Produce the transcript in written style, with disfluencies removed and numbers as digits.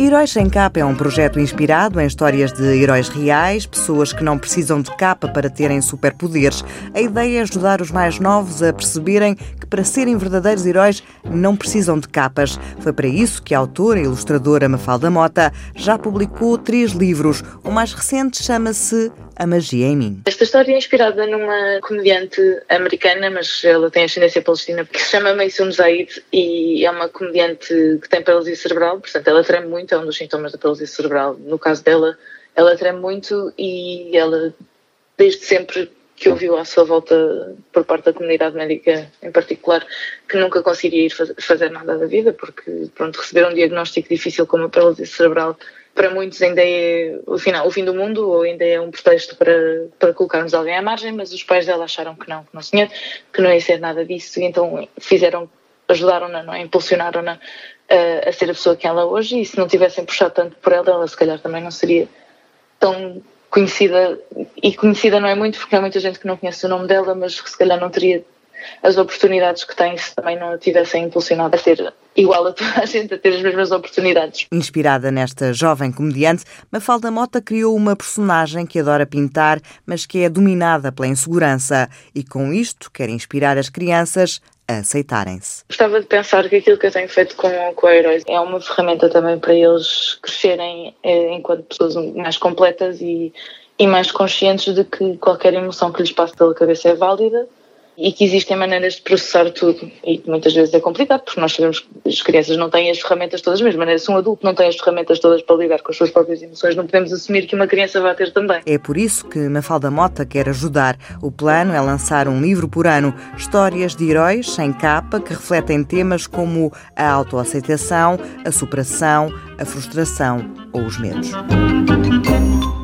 Heróis Sem Capa é um projeto inspirado em histórias de heróis reais, pessoas que não precisam de capa para terem superpoderes. A ideia é ajudar os mais novos a perceberem que para serem verdadeiros heróis não precisam de capas. Foi para isso que a autora e ilustradora Mafalda Mota já publicou 3 livros. O mais recente chama-se A Magia em Mim. Esta história é inspirada numa comediante americana, mas ela tem ascendência palestina, que se chama Maysoon Zayid e é uma comediante que tem paralisia cerebral, portanto ela treme muito, é um dos sintomas da paralisia cerebral. No caso dela, ela treme muito e ela, desde sempre que ouviu à sua volta, por parte da comunidade médica em particular, que nunca conseguiria ir fazer nada da vida, porque receber um diagnóstico difícil como a paralisia cerebral para muitos ainda é o fim do mundo, ou ainda é um pretexto para colocarmos alguém à margem, mas os pais dela acharam que não tinha, que não ia ser nada disso, e então ajudaram-na, não é? Impulsionaram-na a ser a pessoa que ela é hoje, e se não tivessem puxado tanto por ela se calhar também não seria tão conhecida, e conhecida não é muito porque há muita gente que não conhece o nome dela, mas que se calhar não teria as oportunidades que tem se também não a tivessem impulsionado a ser igual a toda a gente, a ter as mesmas oportunidades. Inspirada nesta jovem comediante, Mafalda Mota criou uma personagem que adora pintar, mas que é dominada pela insegurança e com isto quer inspirar as crianças a aceitarem-se. Gostava de pensar que aquilo que eu tenho feito com a Heróis é uma ferramenta também para eles crescerem enquanto pessoas mais completas e mais conscientes de que qualquer emoção que lhes passe pela cabeça é válida e que existem maneiras de processar tudo, e que muitas vezes é complicado, porque nós sabemos que as crianças não têm as ferramentas todas mesmo, se um adulto não tem as ferramentas todas para lidar com as suas próprias emoções, não podemos assumir que uma criança vai ter também. É por isso que Mafalda Mota quer ajudar. O plano é lançar um livro por ano, histórias de heróis sem capa que refletem temas como a autoaceitação, a superação, a frustração ou os medos.